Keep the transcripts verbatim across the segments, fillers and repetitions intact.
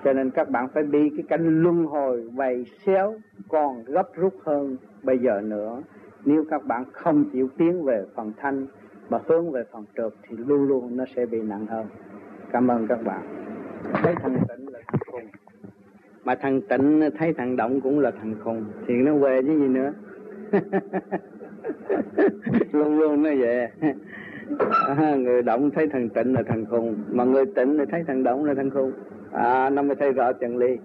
Cho nên các bạn phải bị cái cảnh luân hồi vầy xéo còn gấp rút hơn bây giờ nữa. Nếu các bạn không chịu tiến về phần thanh mà hướng về phần trượt thì luôn luôn nó sẽ bị nặng hơn. Cảm ơn các bạn. Thấy thằng tịnh là thằng khùng, mà thằng tịnh thấy thằng động cũng là thằng khùng, thì nó về chứ gì nữa. Luôn luôn nó vậy. À, người động thấy thằng tịnh là thằng khùng, mà người tịnh thì thấy thằng động là thằng khùng. À, nó mới thấy rõ chân lý.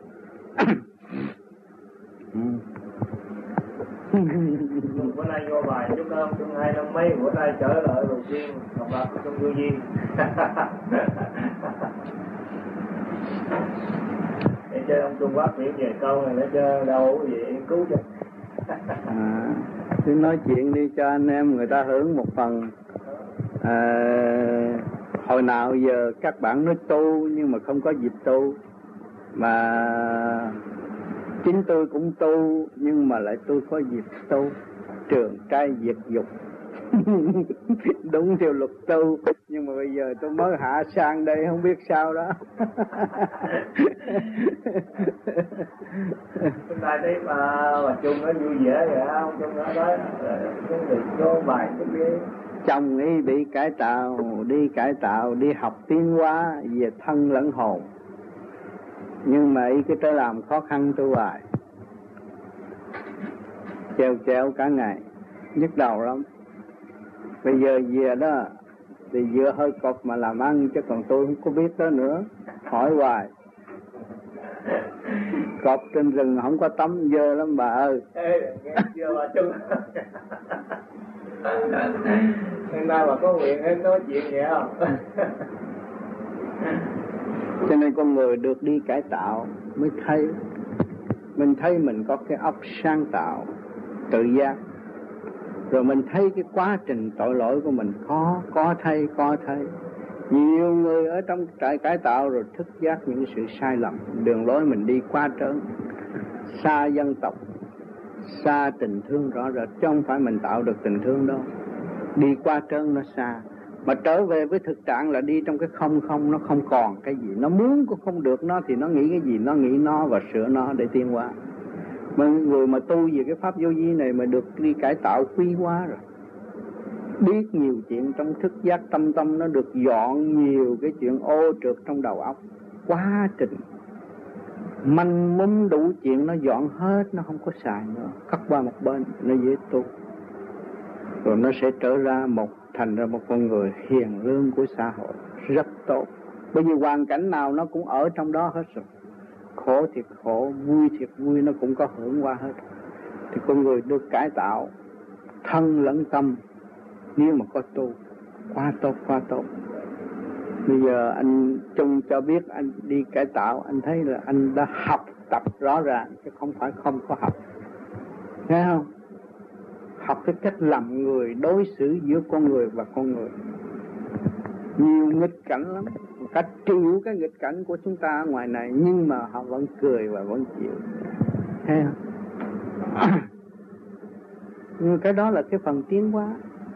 Bữa nay vô bài chúc ông trong hai năm mấy, bữa nay trở lại đầu tiên học bạc trong vô duyên. Để cho ông Trung Quốc viết về câu này để cho đâu vậy cứu cho. À, cứ nói chuyện đi cho anh em người ta hưởng một phần. À, hồi nào giờ các bạn nói tu nhưng mà không có dịp tu, mà chính tôi cũng tu nhưng mà lại tôi có dịp tu, trường trai diệt dục. Đúng theo luật tu, nhưng mà bây giờ tôi mới hạ sang đây không biết sao đó. Hôm nay thấy bà, bà Trung nó vui vẻ vậy không? Trung nó nói cái việc vô bài cái gì? Chồng ấy bị cải tạo, đi cải tạo, đi học tiến hóa về thân lẫn hồn. Nhưng mà ý cái tới làm khó khăn tôi hoài. Treo treo cả ngày, nhức đầu lắm. Bây giờ về đó thì vừa hơi cọc mà làm ăn, chứ còn tôi không có biết đó nữa. Hỏi hoài. Cọp trên rừng không có tắm dơ lắm bà ơi. Ê, nghe chưa bà Trung. Hôm nay bà có nguyện em nói chuyện vậy không? Cho nên con người được đi cải tạo mới thấy, mình thấy mình có cái óc sáng tạo, tự giác. Rồi mình thấy cái quá trình tội lỗi của mình có, có thấy, có thấy. Nhiều người ở trong trại cải tạo rồi thức giác những sự sai lầm, đường lối mình đi quá trớn, xa dân tộc, xa tình thương rõ rệt, chứ không phải mình tạo được tình thương đâu. Đi qua trơn nó xa, mà trở về với thực trạng là đi trong cái không không, nó không còn cái gì. Nó muốn cũng không được nó thì nó nghĩ cái gì, nó nghĩ nó và sửa nó để tiến hóa. Mà người mà tu về cái pháp vô vi này mà được đi cải tạo quý hóa rồi, biết nhiều chuyện trong thức giác tâm tâm, nó được dọn nhiều cái chuyện ô trượt trong đầu óc. Quá trình manh mún đủ chuyện nó dọn hết, nó không có xài nữa, cắt qua một bên, nó dễ tu. Rồi nó sẽ trở ra một, thành ra một con người hiền lương của xã hội, rất tốt. Bởi vì hoàn cảnh nào nó cũng ở trong đó hết rồi. Khổ thiệt khổ, vui thiệt vui, nó cũng có hưởng qua hết. Thì con người được cải tạo thân lẫn tâm, nếu mà có tu, quá tốt, quá tốt. Bây giờ anh Trung cho biết anh đi cải tạo, anh thấy là anh đã học tập rõ ràng, chứ không phải không có học. Nghe không? Học cái cách làm người, đối xử giữa con người và con người. Nhiều nghịch cảnh lắm, cả triệu cái nghịch cảnh của chúng ta ở ngoài này, nhưng mà họ vẫn cười và vẫn chịu. Thấy không? Nhưng cái đó là cái phần tiến hóa.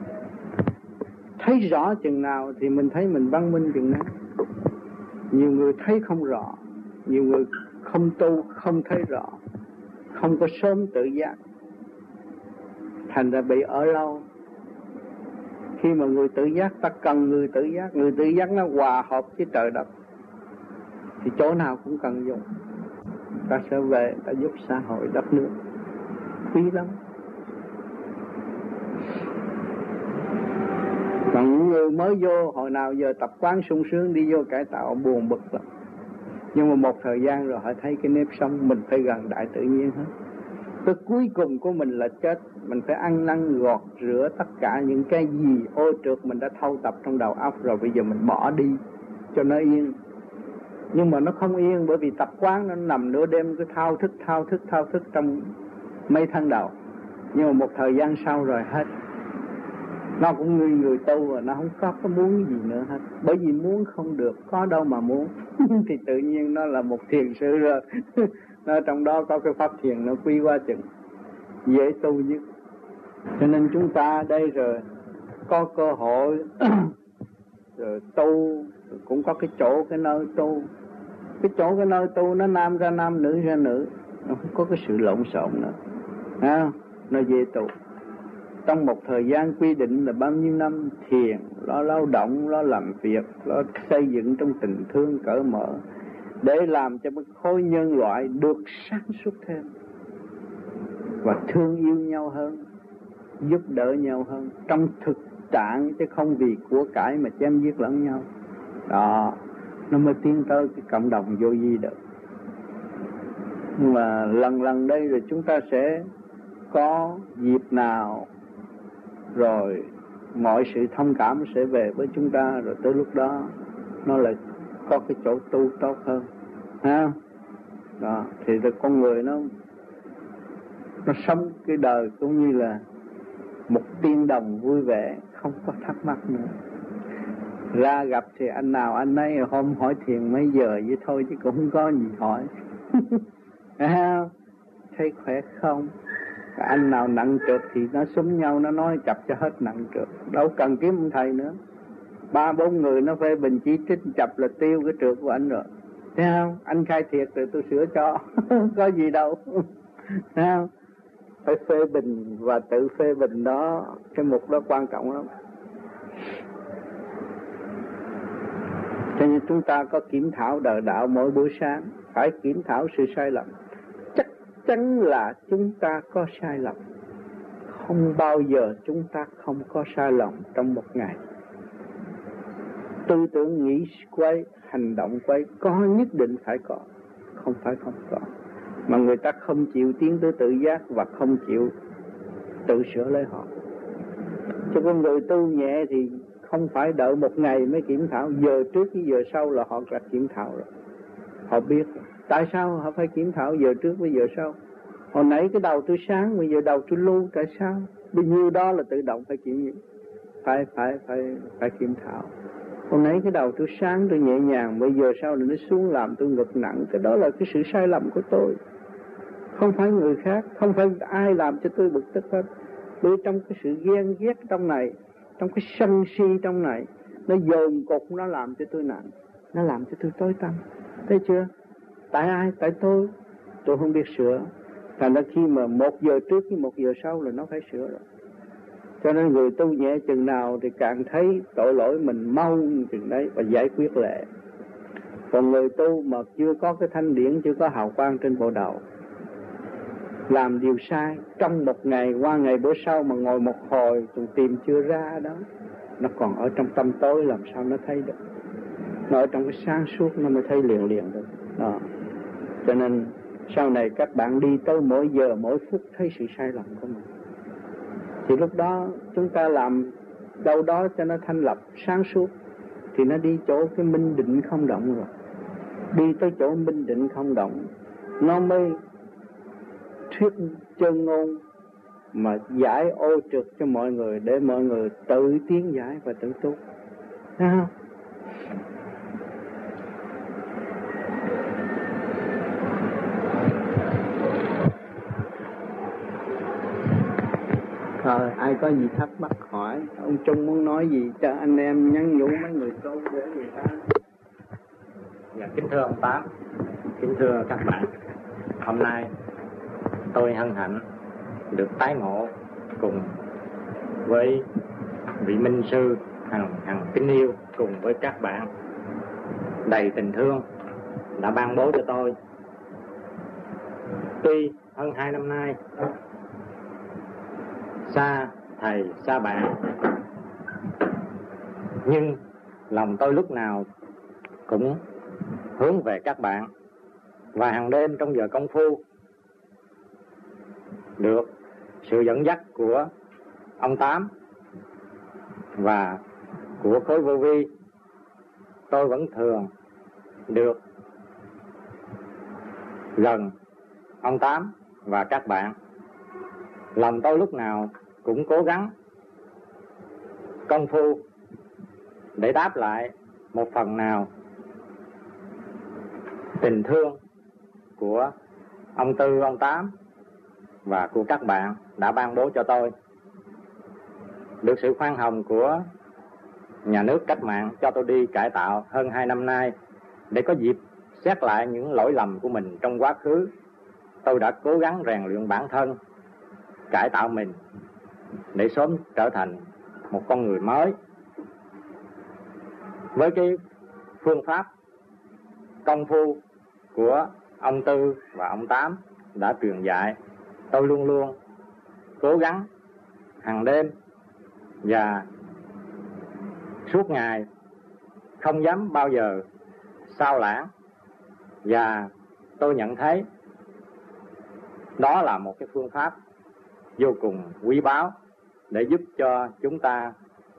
Thấy rõ chừng nào thì mình thấy mình văn minh chừng nào. Nhiều người thấy không rõ, nhiều người không tu không thấy rõ, không có sớm tự giác, thành ra bị ở lâu. Khi mà người tự giác, ta cần người tự giác, người tự giác nó hòa hợp với trời đất, thì chỗ nào cũng cần dùng. Ta sẽ về, ta giúp xã hội đất nước, quý lắm. Còn những người mới vô, hồi nào giờ tập quán sung sướng, đi vô cải tạo buồn bực lắm. Nhưng mà một thời gian rồi họ thấy cái nếp sống mình phải gần đại tự nhiên hết. Tới cuối cùng của mình là chết. Mình phải ăn năn gọt rửa tất cả những cái gì ô trượt mình đã thâu tập trong đầu óc rồi. Bây giờ mình bỏ đi cho nó yên. Nhưng mà nó không yên, bởi vì tập quán nó nằm nửa đêm cứ thao thức, thao thức, thao thức trong mấy tháng đầu. Nhưng mà một thời gian sau rồi hết. Nó cũng như người tu rồi, nó không có, có muốn gì nữa hết. Bởi vì muốn không được, có đâu mà muốn. Thì tự nhiên nó là một thiền sư rồi. Nó trong đó có cái pháp thiền nó quy qua chừng, dễ tu nhất. Cho nên chúng ta đây rồi có cơ hội rồi tu, cũng có cái chỗ, cái nơi tu. Cái chỗ cái nơi tu nó nam ra nam, nữ ra nữ, nó không có cái sự lộn xộn nữa, à, nó dễ tu. Trong một thời gian quy định là bao nhiêu năm thiền, lo lao động, lo làm việc, lo xây dựng trong tình thương cởi mở, để làm cho một khối nhân loại được sáng suốt thêm và thương yêu nhau hơn, giúp đỡ nhau hơn trong thực trạng, chứ không vì của cải mà chém giết lẫn nhau. Đó, nó mới tiến tới cái cộng đồng vô vi được. Nhưng mà lần lần đây rồi chúng ta sẽ có dịp nào rồi mọi sự thông cảm sẽ về với chúng ta, rồi tới lúc đó nó lại có cái chỗ tu tốt hơn, ha. Đó, thì được con người nó nó sống cái đời cũng như là một tiên đồng vui vẻ, không có thắc mắc nữa. Ra gặp thì anh nào anh ấy hôm hỏi thiền mấy giờ vậy thôi, chứ cũng không có gì hỏi. À, thấy khỏe không? Anh nào nặng trượt thì nó xúm nhau, nó nói chập cho hết nặng trượt, đâu cần kiếm ông thầy nữa. Ba bốn người nó phê bình chỉ trích chập là tiêu cái trượt của anh rồi, thấy không? Anh khai thiệt rồi tôi sửa cho. Có gì đâu. Thấy không? Phải phê bình và tự phê bình đó, cái mục đó quan trọng lắm. Cho nên chúng ta có kiểm thảo đời đạo mỗi buổi sáng, phải kiểm thảo sự sai lầm. Chắc chắn là chúng ta có sai lầm, không bao giờ chúng ta không có sai lầm trong một ngày. Tư tưởng nghĩ quay, hành động quay, có nhất định phải có, không phải không có. Mà người ta không chịu tiến tới tự giác và không chịu tự sửa lấy họ. Cho con người tu nhẹ thì không phải đợi một ngày mới kiểm thảo, giờ trước với giờ sau là họ đã kiểm thảo rồi. Họ biết rồi. Tại sao họ phải kiểm thảo giờ trước với giờ sau? Hồi nãy cái đầu tôi sáng, bây giờ đầu tôi lu, tại sao? Bao nhiêu đó là tự động phải kiểm phải phải phải phải kiểm thảo. Hồi nãy cái đầu tôi sáng, tôi nhẹ nhàng, bây giờ sau là nó xuống làm tôi ngực nặng. Cái đó là cái sự sai lầm của tôi, không phải người khác, không phải ai làm cho tôi bực tức hết. Bởi trong cái sự ghen ghét trong này, trong cái sân si trong này, nó dồn cục, nó làm cho tôi nặng, nó làm cho tôi tối tăm. Thấy chưa? Tại ai? Tại tôi. Tôi không biết sửa. Thành ra khi mà một giờ trước với một giờ sau là nó phải sửa rồi. Cho nên người tu nhẹ chừng nào thì càng thấy tội lỗi mình mau chừng đấy và giải quyết lệ. Còn người tu mà chưa có cái thanh điển, chưa có hào quang trên bộ đầu, làm điều sai trong một ngày qua ngày bữa sau mà ngồi một hồi còn tìm chưa ra đó, nó còn ở trong tâm tối, làm sao nó thấy được? Nó ở trong cái sáng suốt nó mới thấy liền liền được đó. Cho nên sau này các bạn đi tới mỗi giờ mỗi phút thấy sự sai lầm của mình, thì lúc đó chúng ta làm đâu đó cho nó thanh lập sáng suốt, thì nó đi chỗ cái minh định không động rồi. Đi tới chỗ minh định không động, nó mới thuyết chân ngôn mà giải ô trượt cho mọi người, để mọi người tự tiến giải và tự tu. Thấy không? Rồi, ai có gì thắc mắc hỏi. Ông Trung muốn nói gì cho anh em nhắn nhủ mấy người tu để người ta. Dạ, kính thưa ông Tám, kính thưa các bạn. Hôm nay tôi hân hạnh được tái ngộ cùng với vị minh sư hằng hằng kính yêu, cùng với các bạn đầy tình thương đã ban bố cho tôi. Tuy hơn hai năm nay xa thầy xa bạn, nhưng lòng tôi lúc nào cũng hướng về các bạn, và hàng đêm trong giờ công phu được sự dẫn dắt của ông Tám và của khối vô vi, tôi vẫn thường được gần ông Tám và các bạn. Lòng tôi lúc nào cũng cố gắng công phu để đáp lại một phần nào tình thương của ông Tư, ông Tám và của các bạn đã ban bố cho tôi. Được sự khoan hồng của nhà nước cách mạng cho tôi đi cải tạo hơn hai năm nay, để có dịp xét lại những lỗi lầm của mình trong quá khứ, tôi đã cố gắng rèn luyện bản thân, cải tạo mình để sớm trở thành một con người mới. Với cái phương pháp công phu của ông Tư và ông Tám đã truyền dạy, tôi luôn luôn cố gắng hàng đêm và suốt ngày, không dám bao giờ sao lãng. Và tôi nhận thấy đó là một cái phương pháp vô cùng quý báu để giúp cho chúng ta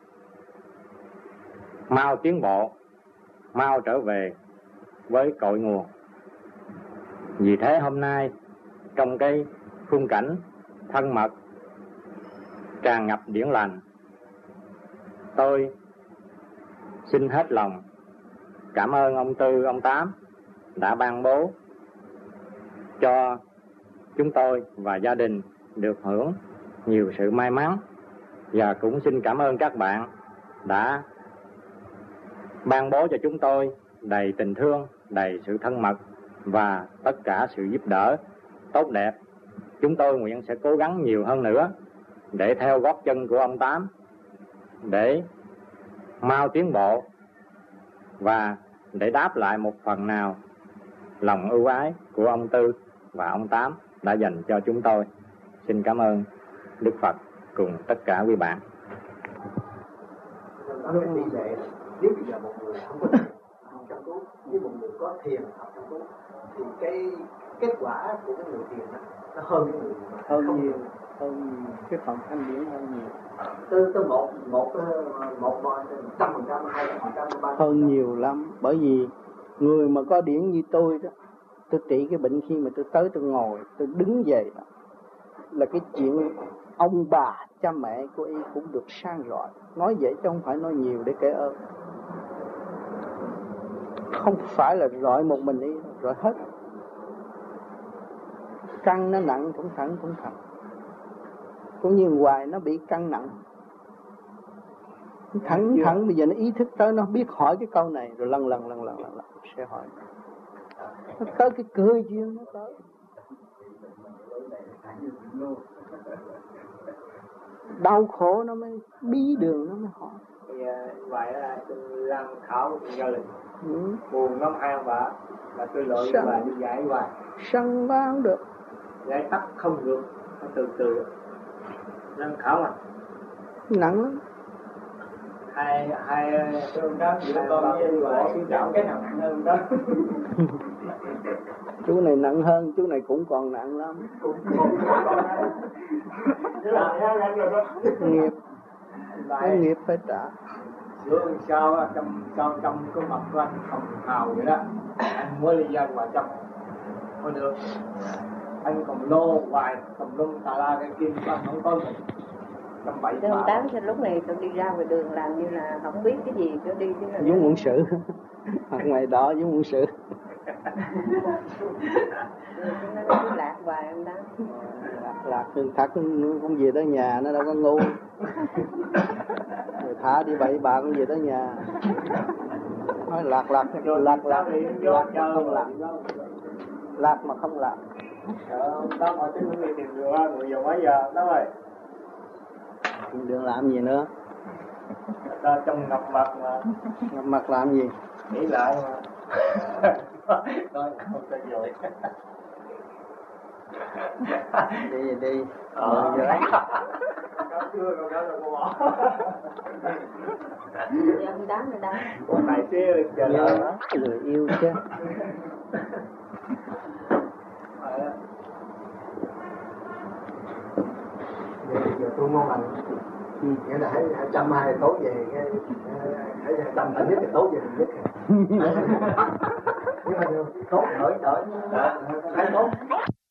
mau tiến bộ, mau trở về với cội nguồn. Vì thế hôm nay trong cái khung cảnh thân mật tràn ngập điển lành, tôi xin hết lòng cảm ơn ông Tư, ông Tám đã ban bố cho chúng tôi và gia đình được hưởng nhiều sự may mắn, và cũng xin cảm ơn các bạn đã ban bố cho chúng tôi đầy tình thương, đầy sự thân mật và tất cả sự giúp đỡ tốt đẹp. Chúng tôi nguyện sẽ cố gắng nhiều hơn nữa để theo gót chân của ông Tám, để mau tiến bộ và để đáp lại một phần nào lòng ưu ái của ông Tư và ông Tám đã dành cho chúng tôi. Xin cảm ơn Đức Phật cùng tất cả quý bạn. Nói về tỷ lệ, nếu bây giờ một người không có thiền, không chăm chú, với một người có thiền học chăm chú, thì cái kết quả của cái người thiền đó, nó hơn cái người hơn không nhiều, hơn cái phần thanh điển hơn nhiều. Từ từ một một một trăm phần trăm, hai phần trăm, ba hơn nhiều lắm. Bởi vì người mà có điển như tôi đó, tôi trị cái bệnh khi mà tôi tới tôi ngồi, tôi đứng dậy đó, là cái chuyện ông bà cha mẹ của y cũng được sang rọi. Nói vậy chứ không phải nói nhiều để kể ơn. Không phải là rọi một mình y, rọi hết. Căng nó nặng cũng thẳng cũng thẳng. Cũng như hoài nó bị căng nặng. Thẳng thẳng bây giờ nó ý thức tới, nó biết hỏi cái câu này rồi lần lần lần lần lần, lần sẽ hỏi. Nó tới cái cơ duyên nó tới. Đau khổ nó mới bí đường nó mới hỏi. Thì vậy là tôi làm khảo gia đình. Ừ. Buồn lắm hai ông bà là tôi lội và đi giải hoài. Sân ba không được. Giải tắt không được, nó từ từ. Làm khảo mà. Nặng lắm. Hai hai tương đó giữa con với vợ xin chọn cái nào nặng hơn đó. Chú này nặng hơn, chú này cũng còn nặng lắm. Nghiệp, cái nghiệp phải trả. Sướng sao trong trong trong cái mặt của anh hồng hào vậy đó, anh mới đi ra ngoài trong không được, anh còn lô hoài tùm lum tà la cái kim anh không có mình. Thưa ông Tám, cho lúc này tôi đi ra ngoài đường làm như là không biết cái gì, tôi đi chứ là giống muộn sự. Ở ngoài đó giống muộn sự. nó cứ lạc hoài ông Tám. Lạc, lạc thật không về tới nhà, nó đâu có ngu. Rồi thả đi bậy bạ cũng về tới nhà. Nói lạc lạc lạc lạc lạc mà không lạc, lạc mà không lạc. Đó mà tính người tìm người người giờ mấy giờ đó rồi. Đừng làm gì nữa. Ta trong ngập mặt mà. Ngập mặt làm gì? Nghĩ lại mà. Nói không ta dội. Đi đi. Ờ. Có chưa còn đó là cô bỏ. Giờ ông Tám rồi đâu? Con này xưa chờ đợi đó. Người yêu chứ. giờ tôi ngon lành. Ừ. Nghĩa là hãy chăm hai tối về, hãy chăm nhất thì tối về nhất. Nhưng mà tốt đỡ đỡ thấy tốt.